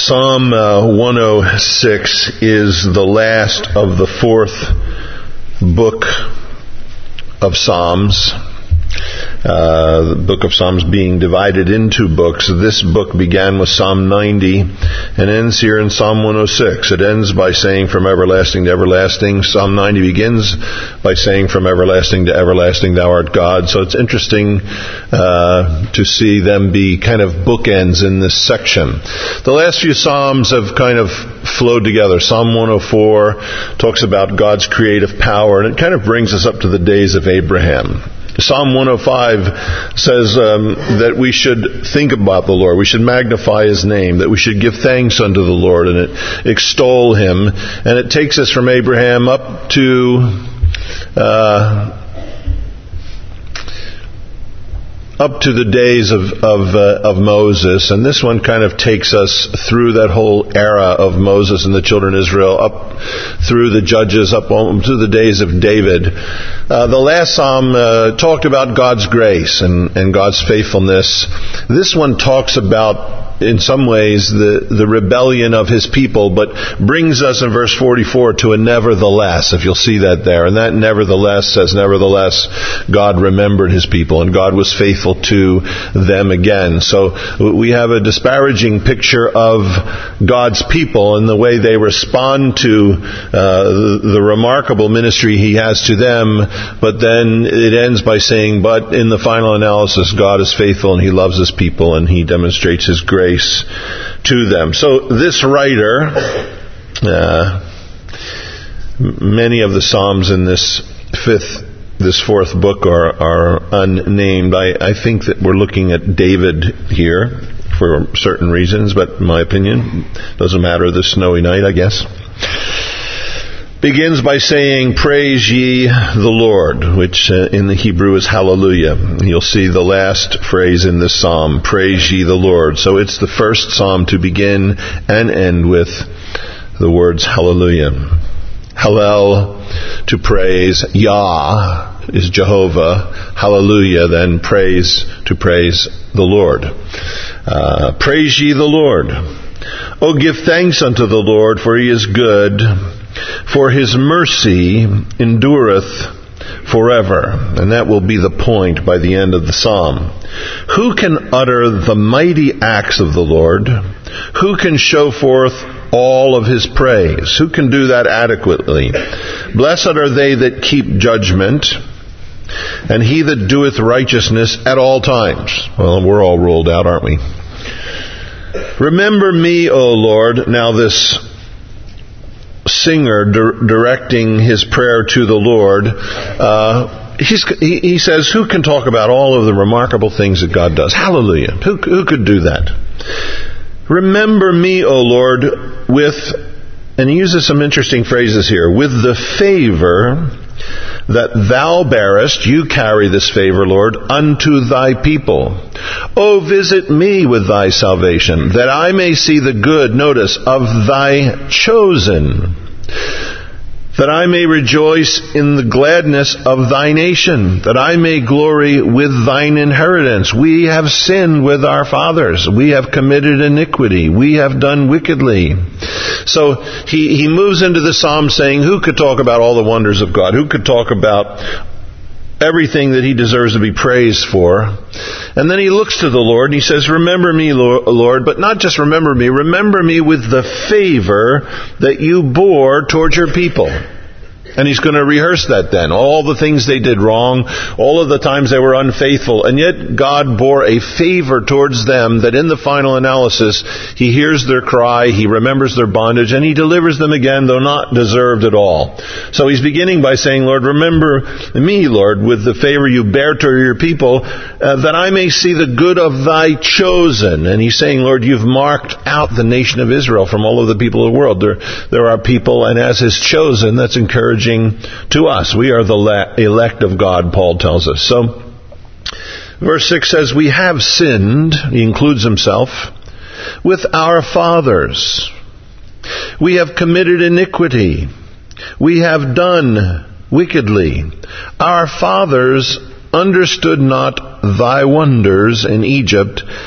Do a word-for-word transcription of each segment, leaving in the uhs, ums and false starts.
Psalm uh, one oh six is the last of the fourth book of Psalms. Uh, the book of Psalms being divided into books. This book began with Psalm ninety and ends here in Psalm one oh six. It ends by saying from everlasting to everlasting. Psalm ninety begins by saying from everlasting to everlasting thou art God. So it's interesting uh, to see them be kind of bookends in this section. The last few Psalms have kind of flowed together. Psalm one oh four talks about God's creative power, and it kind of brings us up to the days of Abraham. Psalm one oh five says um, that we should think about the Lord. We should magnify His name, that we should give thanks unto the Lord and it, extol Him. And it takes us from Abraham up to uh, up to the days of of, uh, of Moses. And this one kind of takes us through that whole era of Moses and the children of Israel, up through the Judges, up to the days of David. Uh, the last Psalm uh, talked about God's grace and, and God's faithfulness. This one talks about, in some ways, the, the rebellion of His people, but brings us in verse forty-four to a nevertheless, if you'll see that there. And that nevertheless says, nevertheless, God remembered His people, and God was faithful to them again. So we have a disparaging picture of God's people and the way they respond to uh, the, the remarkable ministry He has to them, but then it ends by saying, but in the final analysis, God is faithful and He loves His people and He demonstrates His grace to them. So this writer, uh, many of the Psalms in this fifth, this fourth book are, are unnamed. I, I think that we're looking at David here for certain reasons, but in my opinion, doesn't matter this snowy night, I guess. Begins by saying, praise ye the Lord, which uh, in the Hebrew is hallelujah. You'll see the last phrase in this psalm, praise ye the Lord. So it's the first psalm to begin and end with the words hallelujah. Hallel, to praise. Yah is Jehovah. Hallelujah, then praise, to praise the Lord. Uh, praise ye the Lord. Oh, give thanks unto the Lord, for He is good. For His mercy endureth forever. And that will be the point by the end of the psalm. Who can utter the mighty acts of the Lord? Who can show forth all of His praise? Who can do that adequately? Blessed are they that keep judgment, and he that doeth righteousness at all times. Well, we're all ruled out, aren't we? Remember me, O Lord. Now this singer di- directing his prayer to the Lord, uh, he's, he, he says, who can talk about all of the remarkable things that God does? Hallelujah. Who, who could do that? Remember me, O Lord, with, and he uses some interesting phrases here, with the favor that thou bearest, you carry this favor, Lord, unto thy people. O visit me with thy salvation, that I may see the good, notice, of thy chosen, that I may rejoice in the gladness of thy nation, that I may glory with thine inheritance. We have sinned with our fathers. We have committed iniquity. We have done wickedly. So he, he moves into the psalm saying, who could talk about all the wonders of God? Who could talk about everything that He deserves to be praised for? And then he looks to the Lord and he says, remember me, Lord, but not just remember me, remember me with the favor that you bore towards your people. And he's going to rehearse that then. All the things they did wrong, all of the times they were unfaithful, and yet God bore a favor towards them that in the final analysis, He hears their cry, He remembers their bondage, and He delivers them again, though not deserved at all. So he's beginning by saying, Lord, remember me, Lord, with the favor you bear to your people, uh, that I may see the good of thy chosen. And he's saying, Lord, you've marked out the nation of Israel from all of the people of the world. There, there are people, and as His chosen, that's encouraging to us. We are the elect of God, Paul tells us. So, verse six says, we have sinned, he includes himself, with our fathers. We have committed iniquity. We have done wickedly. Our fathers understood not thy wonders in Egypt,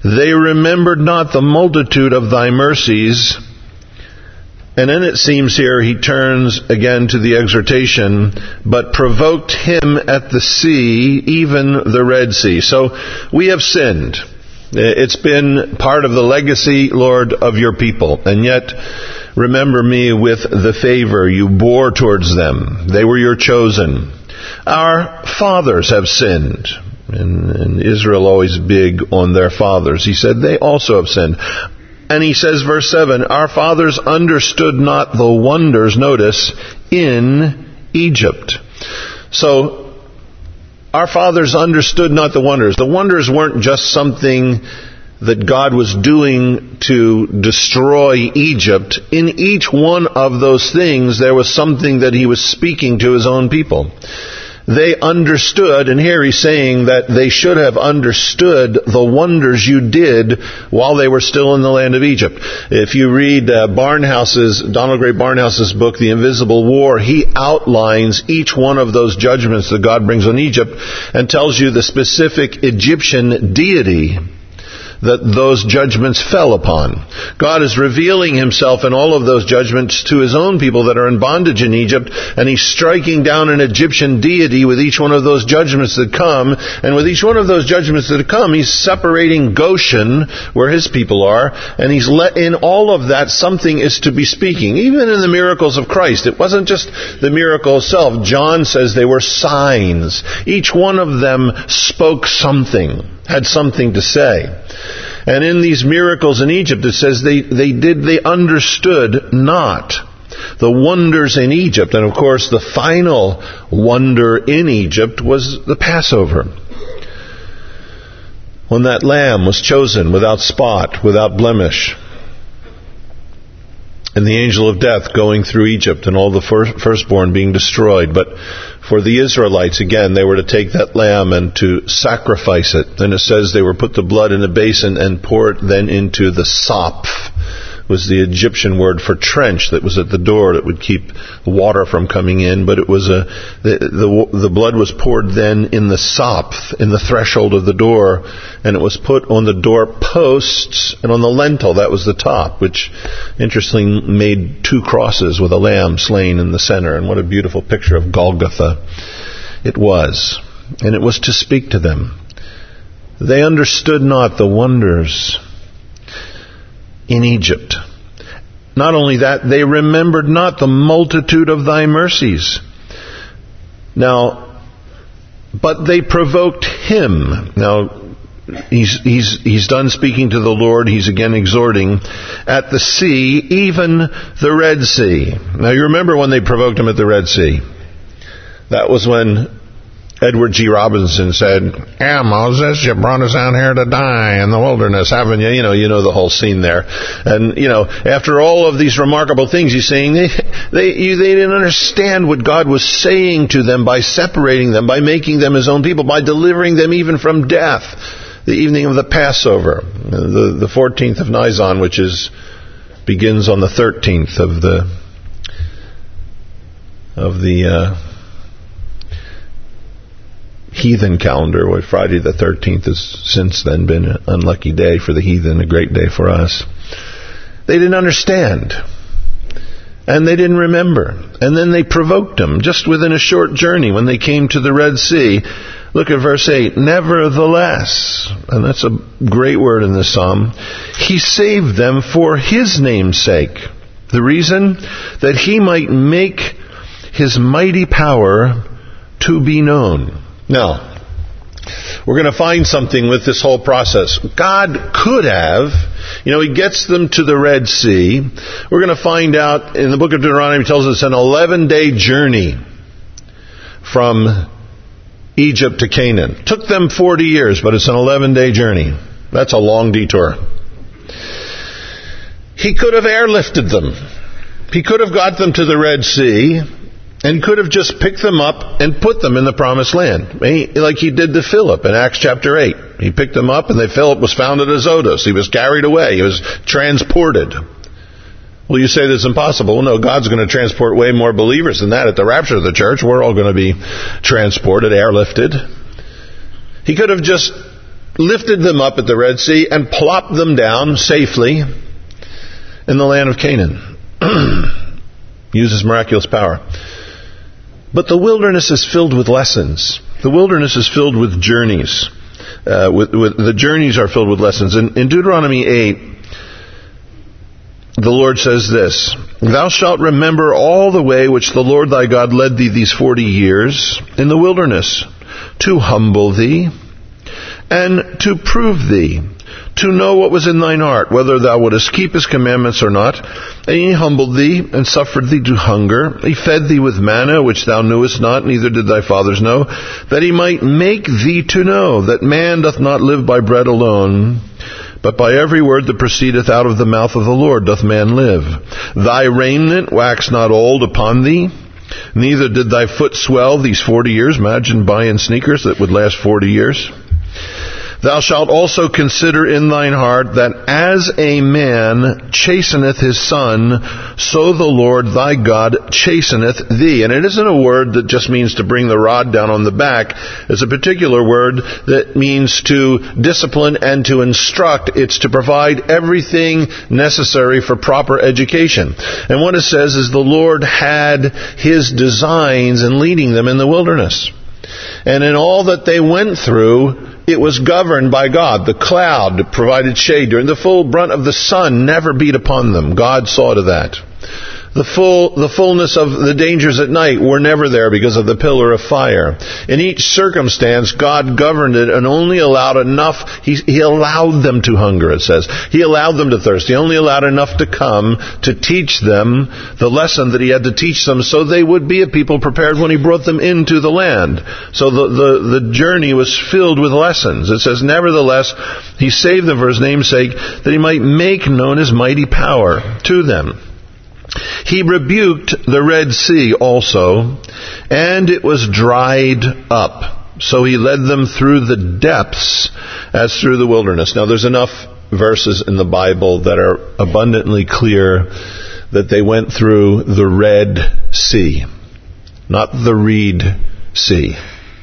They remembered not the multitude of thy mercies. And then it seems here he turns again to the exhortation, but provoked him at the sea, even the Red Sea. So we have sinned. It's been part of the legacy, Lord, of your people. And yet, remember me with the favor you bore towards them. They were your chosen. Our fathers have sinned. And, and Israel always big on their fathers. He said they also have sinned. And he says, verse seven, our fathers understood not the wonders, notice, in Egypt. So, our fathers understood not the wonders. The wonders weren't just something that God was doing to destroy Egypt. In each one of those things, there was something that he was speaking to his own people. They understood, and here he's saying that they should have understood the wonders you did while they were still in the land of Egypt. If you read uh, Barnhouse's, Donald Gray Barnhouse's book, The Invisible War, he outlines each one of those judgments that God brings on Egypt and tells you the specific Egyptian deity that those judgments fell upon. God is revealing himself in all of those judgments to his own people that are in bondage in Egypt, and he's striking down an Egyptian deity with each one of those judgments that come. And with each one of those judgments that come, he's separating Goshen, where his people are, and he's let in all of that something is to be speaking. Even in the miracles of Christ, it wasn't just the miracle itself. John says they were signs. Each one of them spoke something, had something to say. And in these miracles in Egypt, it says they, they did, they understood not the wonders in Egypt. And of course, the final wonder in Egypt was the Passover, when that lamb was chosen without spot, without blemish. And the angel of death going through Egypt and all the first, firstborn being destroyed. But for the Israelites, again, they were to take that lamb and to sacrifice it. And it says they were put the blood in a basin and pour it then into the soph, was the Egyptian word for trench that was at the door that would keep the water from coming in. But it was a the the, the blood was poured then in the soph, in the threshold of the door, and it was put on the door posts and on the lintel. That was the top, which interestingly made two crosses with a lamb slain in the center. And what a beautiful picture of Golgotha it was. And it was to speak to them. They understood not the wonders in Egypt. Not only that, they remembered not the multitude of thy mercies. Now, but they provoked him. Now, he's, he's, he's done speaking to the Lord. He's again exhorting at the sea, even the Red Sea. Now, you remember when they provoked him at the Red Sea. That was when Edward G. Robinson said, yeah, Moses, you brought us down here to die in the wilderness, haven't you? You know, you know the whole scene there. And, you know, after all of these remarkable things he's saying, they, they, you, they didn't understand what God was saying to them by separating them, by making them his own people, by delivering them even from death. The evening of the Passover, the, the fourteenth of Nisan, which is, begins on the thirteenth of the, of the, uh, heathen calendar, where Friday the thirteenth has since then been an unlucky day for the heathen, a great day for us. They didn't understand. And they didn't remember. And then they provoked him just within a short journey when they came to the Red Sea. Look at verse eight. Nevertheless, and that's a great word in this psalm, he saved them for his name's sake. The reason? That he might make his mighty power to be known. Now, we're going to find something with this whole process. God could have, you know, he gets them to the Red Sea. We're going to find out in the book of Deuteronomy, it tells us an eleven-day journey from Egypt to Canaan. Took them forty years, but it's an eleven-day journey. That's a long detour. He could have airlifted them. He could have got them to the Red Sea and could have just picked them up and put them in the promised land. Like he did to Philip in Acts chapter eight. He picked them up and they, Philip was found at Azotus. He was carried away. He was transported. Well, you say that's impossible. Well, no, God's going to transport way more believers than that. At the rapture of the church, we're all going to be transported, airlifted. He could have just lifted them up at the Red Sea and plopped them down safely in the land of Canaan. Uses miraculous power. But the wilderness is filled with lessons. The wilderness is filled with journeys. Uh, with, with, the journeys are filled with lessons. In, in Deuteronomy eight, the Lord says this, Thou shalt remember all the way which the Lord thy God led thee these forty years in the wilderness, to humble thee, and to prove thee, to know what was in thine heart, whether thou wouldest keep his commandments or not. And he humbled thee, and suffered thee to hunger. He fed thee with manna, which thou knewest not, neither did thy fathers know, that he might make thee to know that man doth not live by bread alone, but by every word that proceedeth out of the mouth of the Lord doth man live. Thy raiment waxed not old upon thee, neither did thy foot swell these forty years. Imagine buying sneakers that would last forty years. Thou shalt also consider in thine heart that as a man chasteneth his son, so the Lord thy God chasteneth thee. And it isn't a word that just means to bring the rod down on the back. It's a particular word that means to discipline and to instruct. It's to provide everything necessary for proper education. And what it says is the Lord had his designs in leading them in the wilderness. And in all that they went through, it was governed by God. The cloud provided shade during the full brunt of the sun never beat upon them. God saw to that. The full, the fullness of the dangers at night were never there because of the pillar of fire. In each circumstance, God governed it and only allowed enough. He, he allowed them to hunger, it says. He allowed them to thirst. He only allowed enough to come to teach them the lesson that he had to teach them so they would be a people prepared when he brought them into the land. So the, the, the journey was filled with lessons. It says, nevertheless, he saved them for his name's sake, that he might make known his mighty power to them. He rebuked the Red Sea also, and it was dried up. So he led them through the depths as through the wilderness. Now there's enough verses in the Bible that are abundantly clear that they went through the Red Sea, not the Reed Sea.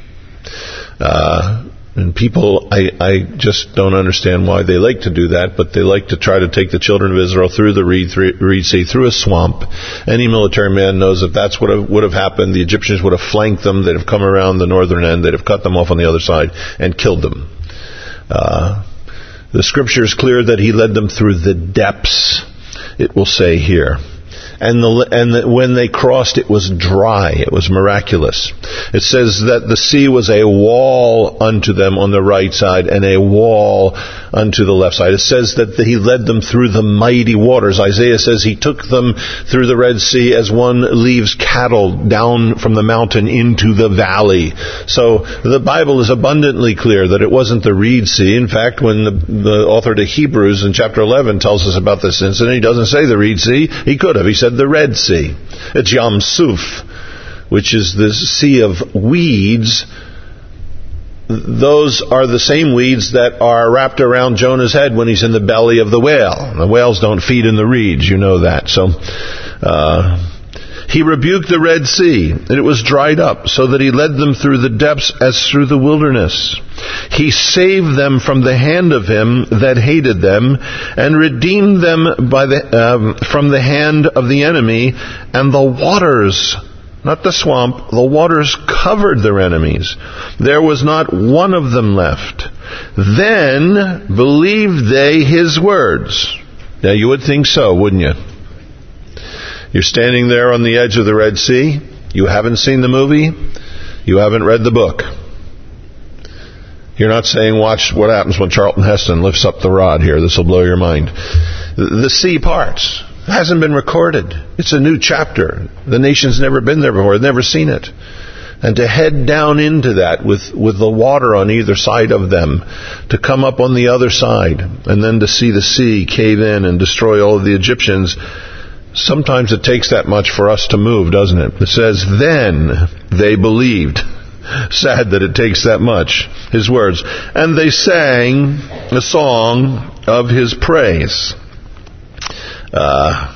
Uh, And people, I, I just don't understand why they like to do that, but they like to try to take the children of Israel through the Reed, Reed Sea, through a swamp. Any military man knows if that's what would have happened, the Egyptians would have flanked them, they'd have come around the northern end, they'd have cut them off on the other side and killed them. Uh, the scripture is clear that he led them through the depths, it will say here. And, the, and the, when they crossed, it was dry. It was miraculous. It says that the sea was a wall unto them on the right side and a wall unto the left side. It says that he led them through the mighty waters. Isaiah says he took them through the Red Sea as one leaves cattle down from the mountain into the valley. So the Bible is abundantly clear that it wasn't the Reed Sea. In fact, when the, the author to Hebrews in chapter eleven tells us about this incident, he doesn't say the Reed Sea. He could have. He said the Red Sea. It's Yam Suf, which is the sea of weeds. Those are the same weeds that are wrapped around Jonah's head when he's in the belly of the whale. The whales don't feed in the reeds, you know that. So, uh, he rebuked the Red Sea, and it was dried up, so that he led them through the depths as through the wilderness. He saved them from the hand of him that hated them, and redeemed them by the, um, from the hand of the enemy, and the waters, not the swamp, the waters covered their enemies. There was not one of them left. Then believed they his words. Now you would think so, wouldn't you? You're standing there on the edge of the Red Sea. You haven't seen the movie. You haven't read the book. You're not saying, watch what happens when Charlton Heston lifts up the rod here. This will blow your mind. The sea parts. It hasn't been recorded. It's a new chapter. The nation's never been there before. They've never seen it. And to head down into that with, with the water on either side of them, to come up on the other side, and then to see the sea cave in and destroy all of the Egyptians. Sometimes it takes that much for us to move, doesn't it? It says, then they believed. Sad that it takes that much. His words. And they sang a song of his praise. Uh,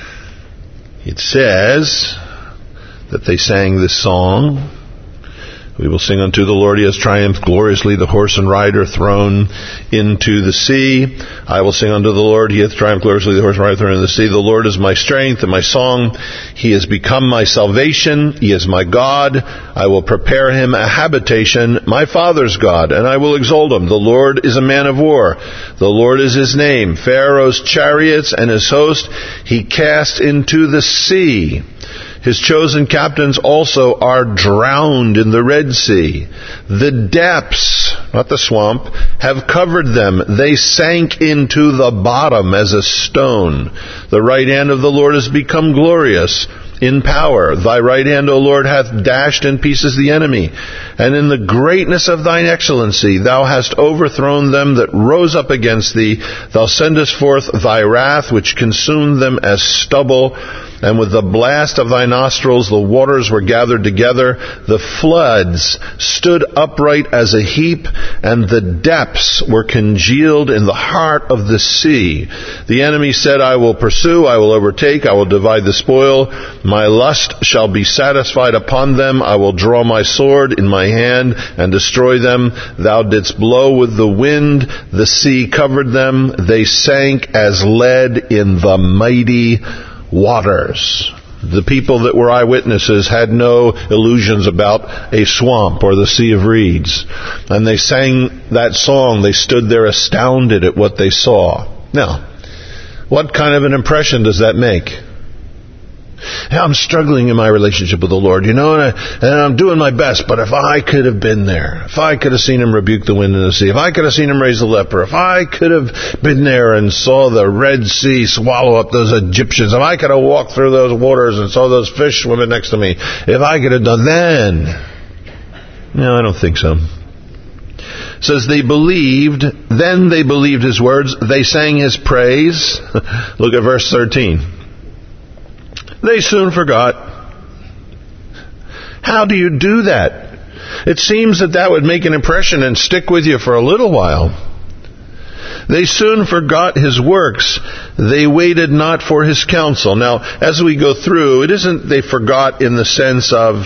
it says that they sang this song. We will sing unto the Lord, he has triumphed gloriously, the horse and rider thrown into the sea. I will sing unto the Lord, he hath triumphed gloriously, the horse and rider thrown into the sea. The Lord is my strength and my song. He has become my salvation. He is my God. I will prepare him a habitation, my father's God, and I will exalt him. The Lord is a man of war. The Lord is his name. Pharaoh's chariots and his host he cast into the sea. His chosen captains also are drowned in the Red Sea. The depths, not the swamp, have covered them. They sank into the bottom as a stone. The right hand of the Lord has become glorious in power. Thy right hand, O Lord, hath dashed in pieces the enemy. And in the greatness of thine excellency thou hast overthrown them that rose up against thee. Thou sendest forth thy wrath, which consumed them as stubble. And with the blast of thy nostrils the waters were gathered together. The floods stood upright as a heap, and the depths were congealed in the heart of the sea. The enemy said, I will pursue, I will overtake, I will divide the spoil. My lust shall be satisfied upon them. I will draw my sword in my hand and destroy them. Thou didst blow with the wind. The sea covered them. They sank as lead in the mighty waters. The people that were eyewitnesses had no illusions about a swamp or the Sea of Reeds. And they sang that song. They stood there astounded at what they saw. Now, what kind of an impression does that make? I'm struggling in my relationship with the Lord, you know, and, I, and I'm doing my best, but if I could have been there, if I could have seen him rebuke the wind and the sea, if I could have seen him raise the leper, if I could have been there and saw the Red Sea swallow up those Egyptians, if I could have walked through those waters and saw those fish swimming next to me, if I could have done then, no, I don't think so. It says they believed, then they believed his words, they sang his praise. Look at verse thirteen. They soon forgot. How do you do that? It seems that that would make an impression and stick with you for a little while. They soon forgot his works. They waited not for his counsel. Now, as we go through, it isn't they forgot in the sense of,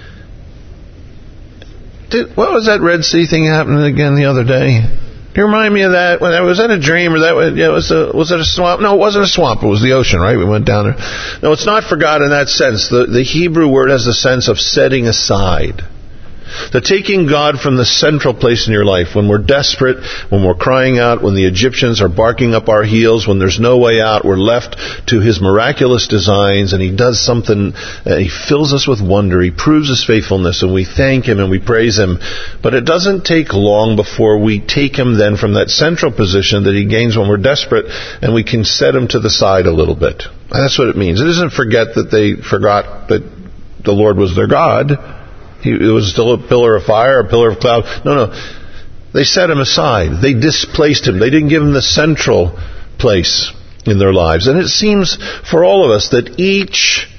did, what was that Red Sea thing happening again the other day? You remind me of that. Was that a dream or that? Was, yeah, was, a, was it a swamp? No, it wasn't a swamp. It was the ocean, right? We went down there. No, it's not forgot in that sense. The, the Hebrew word has the sense of setting aside. The taking God from the central place in your life. When we're desperate, when we're crying out, when the Egyptians are barking up our heels, when there's no way out, we're left to his miraculous designs, and he does something, uh, he fills us with wonder, he proves his faithfulness, and we thank him and we praise him. But it doesn't take long before we take him then from that central position that he gains when we're desperate, and we can set him to the side a little bit. And that's what it means. It isn't forget that they forgot that the Lord was their God. He, it was still a pillar of fire, a pillar of cloud. No, no. They set him aside. They displaced him. They didn't give him the central place in their lives. And it seems for all of us that each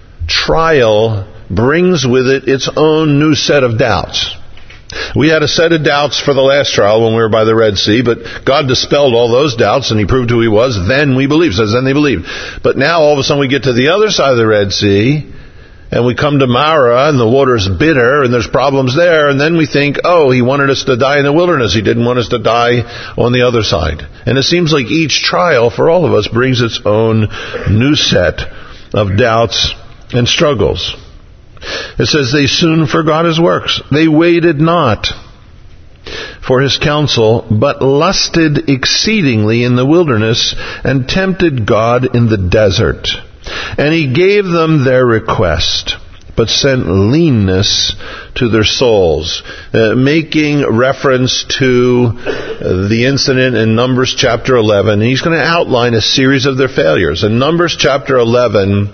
trial brings with it its own new set of doubts. We had a set of doubts for the last trial when we were by the Red Sea, but God dispelled all those doubts and he proved who he was. Then we believed. It says then they believed. But now all of a sudden we get to the other side of the Red Sea, and we come to Marah, and the water's bitter, and there's problems there, and then we think, oh, he wanted us to die in the wilderness. He didn't want us to die on the other side. And it seems like each trial for all of us brings its own new set of doubts and struggles. It says they soon forgot his works. They waited not for his counsel, but lusted exceedingly in the wilderness, and tempted God in the desert. And he gave them their request, but sent leanness to their souls, uh, making reference to uh, the incident in Numbers chapter eleven. And he's going to outline a series of their failures. In Numbers chapter eleven,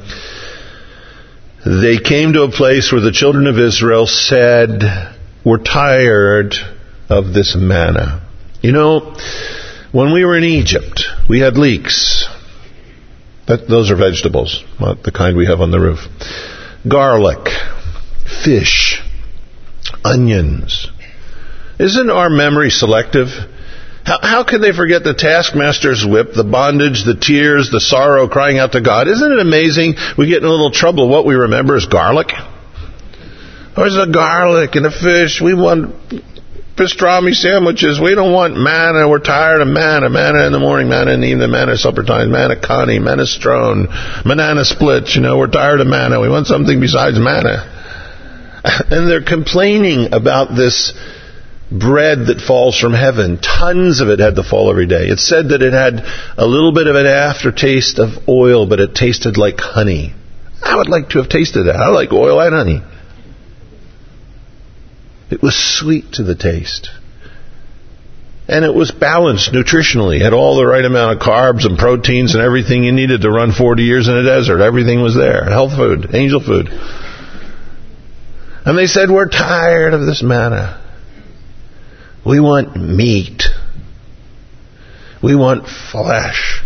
they came to a place where the children of Israel said, we're tired of this manna. You know, when we were in Egypt, we had leeks. But those are vegetables, not the kind we have on the roof. Garlic, fish, onions. Isn't our memory selective? How, how can they forget the taskmaster's whip, the bondage, the tears, the sorrow, crying out to God? Isn't it amazing? We get in a little trouble. What we remember is garlic. Where's the garlic and the fish? We want pastrami sandwiches. We don't want manna. We're tired of manna. Manna in the morning, manna in the evening, manna at supper time, manna connie, manna strone, banana splits. You know, we're tired of manna. We want something besides manna. And they're complaining about this bread that falls from heaven. Tons of it had to fall every day. It said that it had a little bit of an aftertaste of oil, but it tasted like honey. I would like to have tasted that. I like oil and honey. It was sweet to the taste. And it was balanced nutritionally. It had all the right amount of carbs and proteins and everything you needed to run forty years in a desert. Everything was there. Health food, angel food. And they said, we're tired of this manna. We want meat. We want flesh.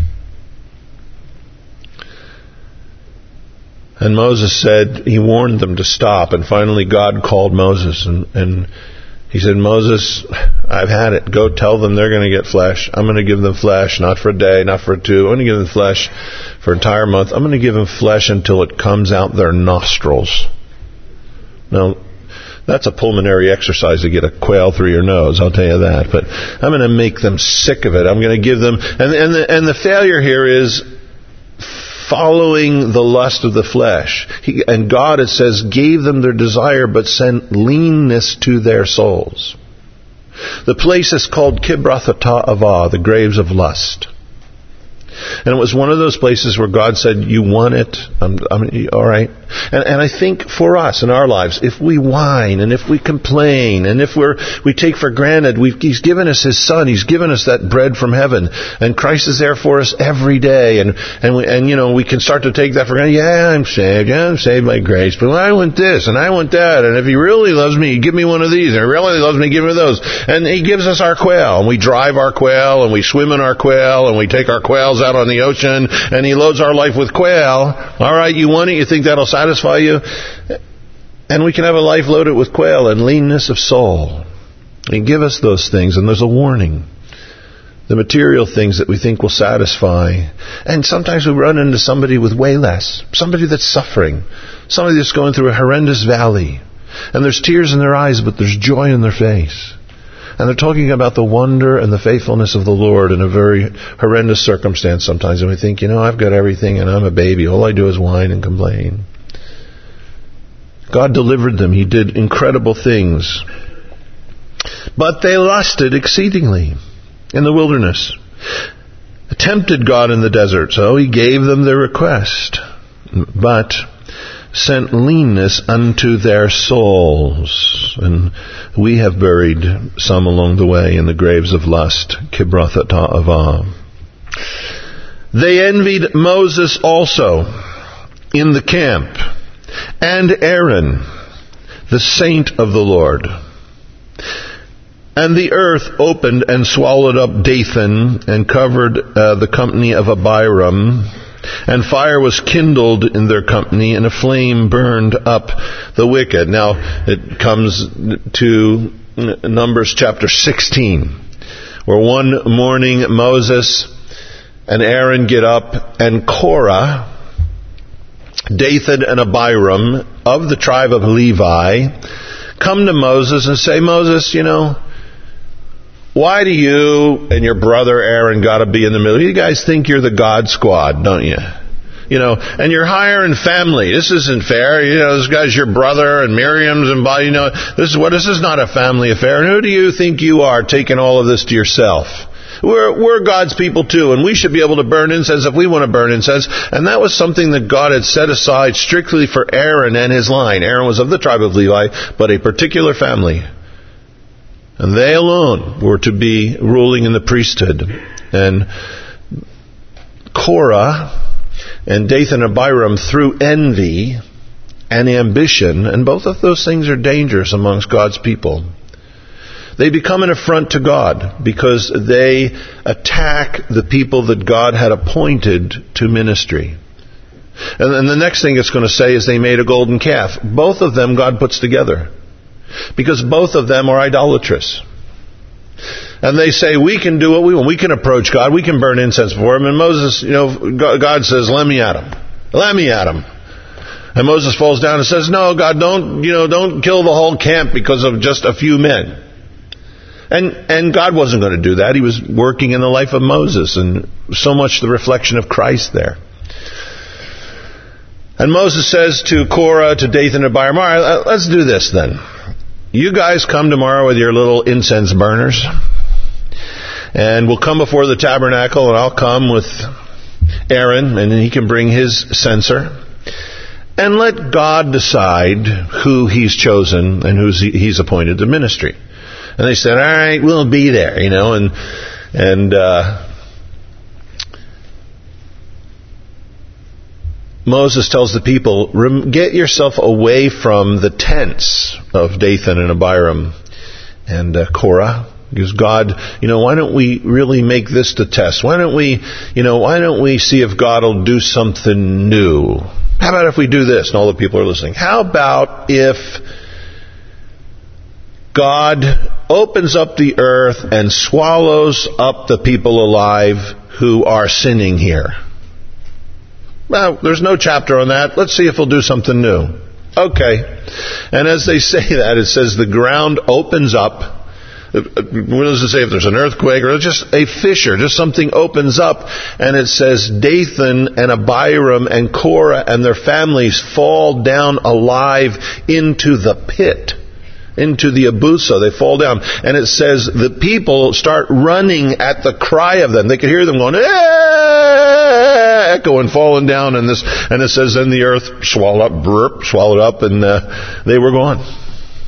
And Moses said, he warned them to stop. And finally God called Moses. And, and he said, Moses, I've had it. Go tell them they're going to get flesh. I'm going to give them flesh, not for a day, not for two. I'm going to give them flesh for an entire month. I'm going to give them flesh until it comes out their nostrils. Now, that's a pulmonary exercise to get a quail through your nose, I'll tell you that. But I'm going to make them sick of it. I'm going to give them... And, and, the, and the failure here is following the lust of the flesh. He, and God, it says, gave them their desire, but sent leanness to their souls. The place is called Kibroth Ta'avah, the graves of lust. And it was one of those places where God said, you want it? I'm, I'm, all right. And, and I think for us in our lives, if we whine and if we complain and if we're, we take for granted, we've, He's given us His Son. He's given us that bread from heaven. And Christ is there for us every day. And, and, we, and you know, we can start to take that for granted. Yeah, I'm saved. Yeah, I'm saved by grace. But I want this and I want that. And if He really loves me, give me one of these. And if He really loves me, give me those. And He gives us our quail. And we drive our quail and we swim in our quail and we take our quails out on the ocean, and He loads our life with quail. All right, you want it? You think that'll satisfy you? And we can have a life loaded with quail and leanness of soul. He give us those things, and there's a warning. The material things that we think will satisfy. And sometimes we run into somebody with way less. Somebody that's suffering. Somebody that's going through a horrendous valley. And there's tears in their eyes, but there's joy in their face. And they're talking about the wonder and the faithfulness of the Lord in a very horrendous circumstance sometimes. And we think, you know, I've got everything and I'm a baby. All I do is whine and complain. God delivered them. He did incredible things. But they lusted exceedingly in the wilderness. Tempted God in the desert. So He gave them their request. But sent leanness unto their souls. And we have buried some along the way in the graves of lust. Kibroth Ta'avah. They envied Moses also in the camp, and Aaron, the saint of the Lord. And the earth opened and swallowed up Dathan, and covered uh, the company of Abiram. And fire was kindled in their company, and a flame burned up the wicked. Now, it comes to Numbers chapter sixteen, where one morning Moses and Aaron get up, and Korah, Dathan and Abiram of the tribe of Levi come to Moses and say, Moses, you know, why do you and your brother Aaron got to be in the middle? You guys think you're the God squad, don't you? You know, and you're hiring family. This isn't fair. You know, this guy's your brother and Miriam's and, you know, this is what, this is not a family affair. And who do you think you are taking all of this to yourself? We're, we're God's people too, and we should be able to burn incense if we want to burn incense. And that was something that God had set aside strictly for Aaron and his line. Aaron was of the tribe of Levi, but a particular family. And they alone were to be ruling in the priesthood. And Korah and Dathan and Abiram, through envy and ambition, and both of those things are dangerous amongst God's people, they become an affront to God because they attack the people that God had appointed to ministry. And then the next thing it's going to say is they made a golden calf. Both of them God puts together, because both of them are idolatrous. And they say, we can do what we want. We can approach God. We can burn incense before Him. And Moses, you know, God says, let me at him. Let me at him. And Moses falls down and says, no, God, don't, you know, don't kill the whole camp because of just a few men. And, and God wasn't going to do that. He was working in the life of Moses, and so much the reflection of Christ there. And Moses says to Korah, to Dathan, and Abiram, all right, let's do this then. You guys come tomorrow with your little incense burners, and we'll come before the tabernacle, and I'll come with Aaron, and he can bring his censer. And let God decide who He's chosen and who He's appointed to ministry. And they said, all right, we'll be there, you know. And and uh, Moses tells the people, get yourself away from the tents of Dathan and Abiram and uh, Korah. Because God, you know, why don't we really make this the test? Why don't we, you know, why don't we see if God will do something new? How about if we do this? And all the people are listening. How about if God opens up the earth and swallows up the people alive who are sinning here? Well, there's no chapter on that. Let's see if we'll do something new. Okay. And as they say that, it says the ground opens up. What does it say? If there's an earthquake or just a fissure, just something opens up, and it says Dathan and Abiram and Korah and their families fall down alive into the pit, into the abusa. They fall down, and it says the people start running at the cry of them. They could hear them going, echoing, falling down, and this, and it says then the earth swallowed up, burp, swallowed up, and uh, they were gone.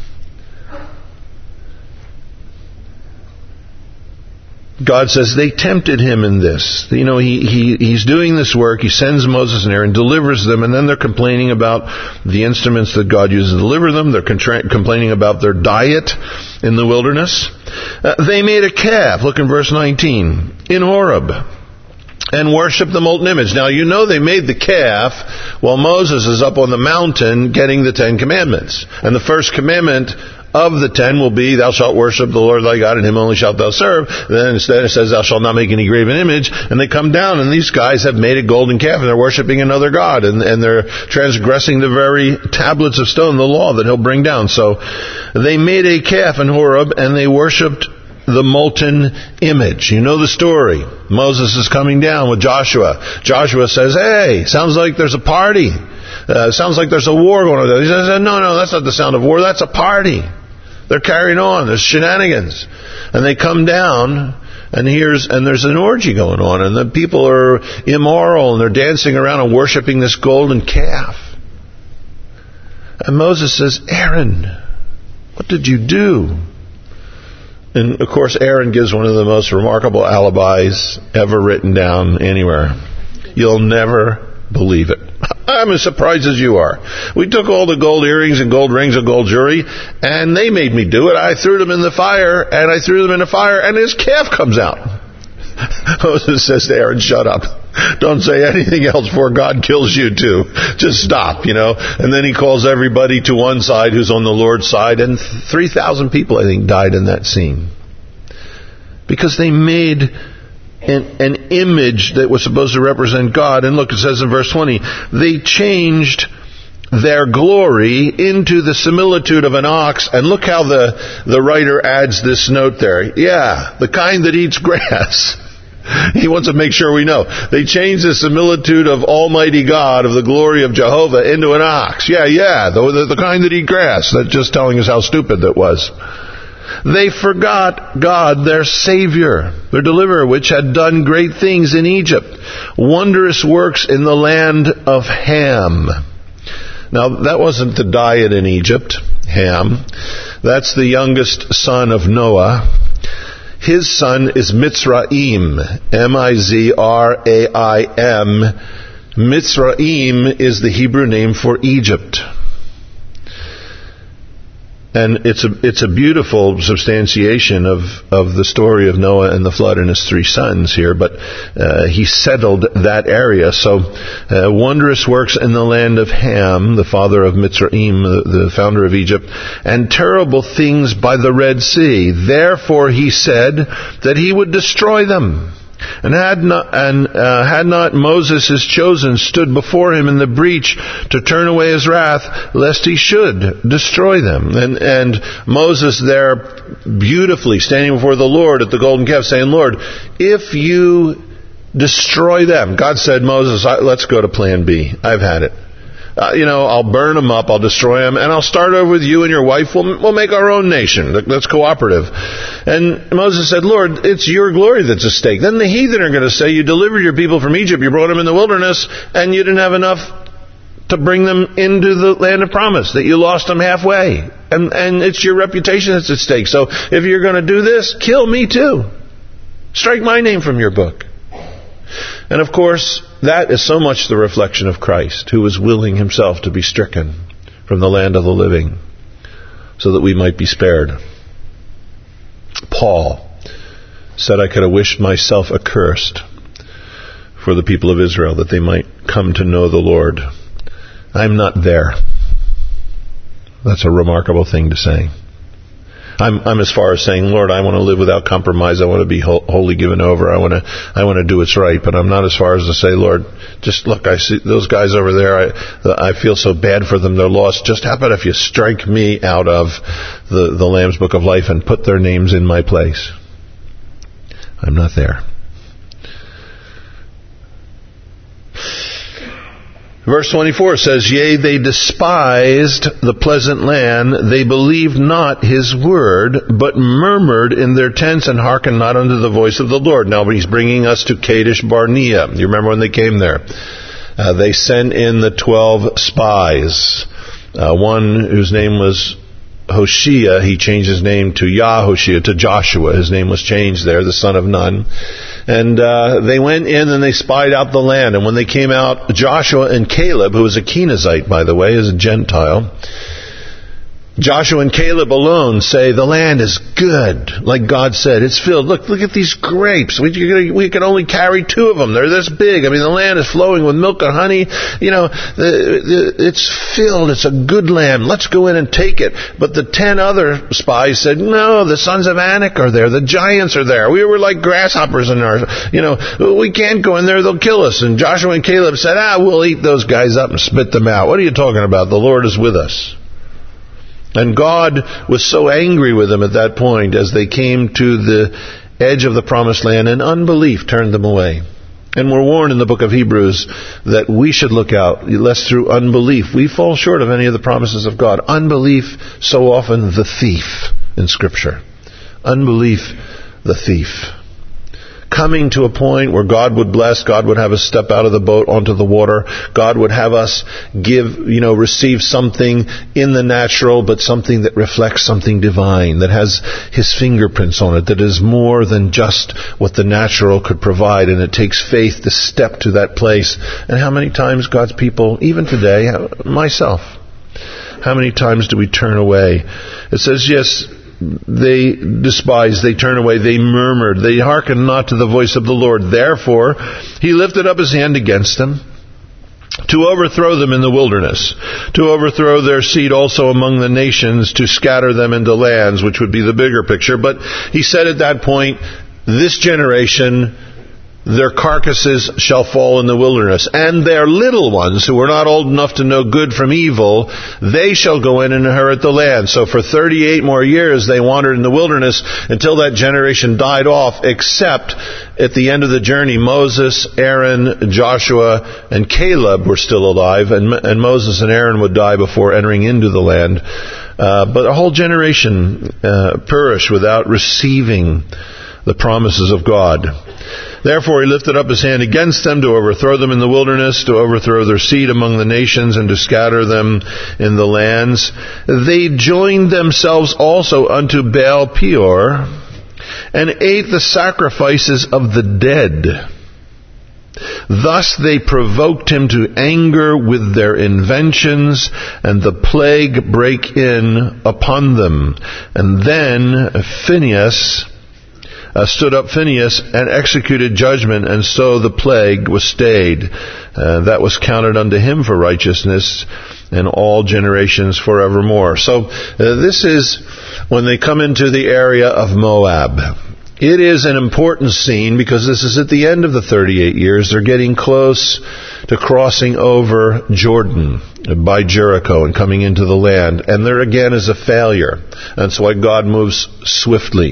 God says they tempted him in this. You know, he, he he's doing this work. He sends Moses and Aaron, delivers them, and then they're complaining about the instruments that God uses to deliver them. They're contra- complaining about their diet in the wilderness. Uh, they made a calf. Look in verse nineteen. In Horeb. And worshiped the molten image. Now, you know they made the calf while Moses is up on the mountain getting the Ten Commandments. And the first commandment of the ten will be, thou shalt worship the Lord thy God, and him only shalt thou serve. Then instead it says, thou shalt not make any graven image. And they come down, and these guys have made a golden calf, and they're worshiping another god, and, and they're transgressing the very tablets of stone, the law that he'll bring down. So they made a calf in Horeb, and they worshipped the molten image. You know the story. Moses is coming down with Joshua. Joshua says, hey, sounds like there's a party. Uh, sounds like there's a war going on. He says, no, no, that's not the sound of war. That's a party. They're carrying on. There's shenanigans. And they come down, and here's and there's an orgy going on, and the people are immoral, and they're dancing around and worshiping this golden calf. And Moses says, Aaron, what did you do? And of course, Aaron gives one of the most remarkable alibis ever written down anywhere. You'll never believe it. I'm as surprised as you are. We took all the gold earrings and gold rings and gold jewelry, and they made me do it. I threw them in the fire, and I threw them in the fire, and his calf comes out. Moses says to Aaron, shut up. Don't say anything else before God kills you too. Just stop, you know. And then he calls everybody to one side who's on the Lord's side, and three thousand people, I think, died in that scene. Because they made An, an image that was supposed to represent God. And look, it says in verse twenty, they changed their glory into the similitude of an ox. And look how the, the writer adds this note there. Yeah, the kind that eats grass. He wants to make sure we know. They changed the similitude of Almighty God, of the glory of Jehovah, into an ox. Yeah, yeah, the, the, the kind that eat grass. That's just telling us how stupid that was. They forgot God, their Savior, their deliverer, which had done great things in Egypt, wondrous works in the land of Ham. Now, that wasn't the diet in Egypt, Ham. That's the youngest son of Noah. His son is Mitzrayim, M I Z R A I M. Mitzrayim is the Hebrew name for Egypt. And it's a it's a beautiful substantiation of, of the story of Noah and the flood and his three sons here. But uh, he settled that area. So uh, wondrous works in the land of Ham, the father of Mitzrayim, the, the founder of Egypt, and terrible things by the Red Sea. Therefore he said that he would destroy them. And had not, and uh, had not Moses, his chosen, stood before him in the breach to turn away his wrath, lest he should destroy them. And, and Moses there beautifully standing before the Lord at the golden calf, saying, Lord, if you destroy them, God said, Moses, let's go to plan B. I've had it. Uh, you know, I'll burn them up, I'll destroy them, and I'll start over with you and your wife. We'll, we'll make our own nation. That's cooperative. And Moses said, Lord, it's your glory that's at stake. Then the heathen are going to say, you delivered your people from Egypt, you brought them in the wilderness, and you didn't have enough to bring them into the land of promise, that you lost them halfway. And, and it's your reputation that's at stake. So if you're going to do this, kill me too. Strike my name from your book. And of course, that is so much the reflection of Christ, who was willing himself to be stricken from the land of the living so that we might be spared. Paul said, I could have wished myself accursed for the people of Israel, that they might come to know the Lord. I'm not there. That's a remarkable thing to say. I'm, I'm as far as saying, Lord, I want to live without compromise. I want to be wholly given over. I want to, I want to do what's right. But I'm not as far as to say, Lord, just look, I see those guys over there. I, I feel so bad for them. They're lost. Just how about if you strike me out of the, the Lamb's Book of Life and put their names in my place? I'm not there. Verse twenty-four says, Yea, they despised the pleasant land. They believed not his word, but murmured in their tents and hearkened not unto the voice of the Lord. Now he's bringing us to Kadesh Barnea. You remember when they came there? Uh, they sent in the twelve spies. Uh, one whose name was Hoshea, he changed his name to Yahoshua, to Joshua. His name was changed there, the son of Nun. And uh, they went in and they spied out the land. And when they came out, Joshua and Caleb, who was a Kenizzite, by the way, is a Gentile, Joshua and Caleb alone say the land is good, like God said. It's filled. Look, look at these grapes. We, we can only carry two of them. They're this big. I mean, the land is flowing with milk and honey. You know, the, the, it's filled. It's a good land. Let's go in and take it. But the ten other spies said, no, the sons of Anak are there. The giants are there. We were like grasshoppers in our, you know, we can't go in there. They'll kill us. And Joshua and Caleb said, ah, we'll eat those guys up and spit them out. What are you talking about? The Lord is with us. And God was so angry with them at that point as they came to the edge of the promised land, and unbelief turned them away. And we're warned in the book of Hebrews that we should look out, lest through unbelief we fall short of any of the promises of God. Unbelief, so often the thief in Scripture. Unbelief, the thief. Coming to a point where God would bless, God would have us step out of the boat onto the water. God would have us give, you know, receive something in the natural, but something that reflects something divine, that has his fingerprints on it, that is more than just what the natural could provide. And it takes faith to step to that place. And how many times God's people, even today, myself, how many times do we turn away? It says, yes, they despised, they turned away, they murmured, they hearkened not to the voice of the Lord. Therefore, he lifted up his hand against them, to overthrow them in the wilderness, to overthrow their seed also among the nations, to scatter them into lands, which would be the bigger picture. But he said at that point, this generation, their carcasses shall fall in the wilderness, and their little ones, who are not old enough to know good from evil, they shall go in and inherit the land. So for thirty-eight more years they wandered in the wilderness until that generation died off, except at the end of the journey, Moses, Aaron, Joshua, and Caleb were still alive, and, and Moses and Aaron would die before entering into the land. Uh, but a whole generation uh, perished without receiving the promises of God. Therefore he lifted up his hand against them to overthrow them in the wilderness, to overthrow their seed among the nations, and to scatter them in the lands. They joined themselves also unto Baal Peor, and ate the sacrifices of the dead. Thus they provoked him to anger with their inventions, and the plague brake in upon them. And then Phinehas Uh, stood up Phinehas and executed judgment, and so the plague was stayed. Uh, that was counted unto him for righteousness in all generations forevermore. So uh, this is when they come into the area of Moab. It is an important scene because this is at the end of the thirty-eight years. They're getting close to crossing over Jordan by Jericho and coming into the land. And there again is a failure. That's why God moves swiftly.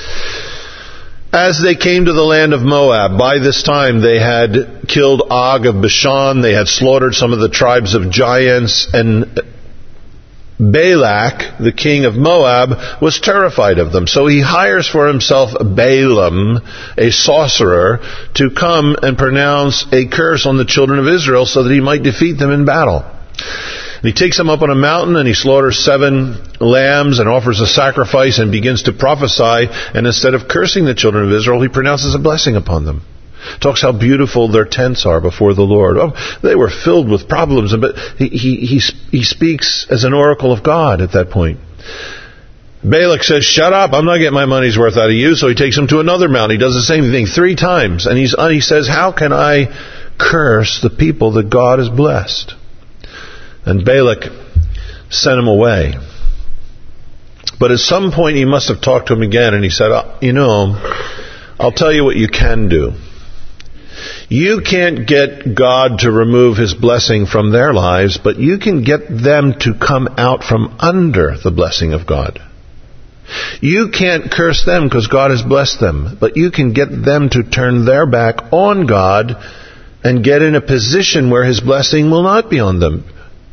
As they came to the land of Moab, by this time they had killed Og of Bashan. They had slaughtered some of the tribes of giants, and Balak, the king of Moab, was terrified of them. So he hires for himself Balaam, a sorcerer, to come and pronounce a curse on the children of Israel so that he might defeat them in battle. And he takes them up on a mountain and he slaughters seven lambs and offers a sacrifice and begins to prophesy. And instead of cursing the children of Israel, he pronounces a blessing upon them. Talks how beautiful their tents are before the Lord. Oh, they were filled with problems, but he, he, he, he speaks as an oracle of God at that point. Balak says, shut up, I'm not getting my money's worth out of you. So he takes him to another mountain. He does the same thing three times. And he's, he says, how can I curse the people that God has blessed? And Balak sent him away. But at some point he must have talked to him again, and he said, oh, you know, I'll tell you what you can do. You can't get God to remove His blessing from their lives, but you can get them to come out from under the blessing of God. You can't curse them because God has blessed them, but you can get them to turn their back on God and get in a position where His blessing will not be on them.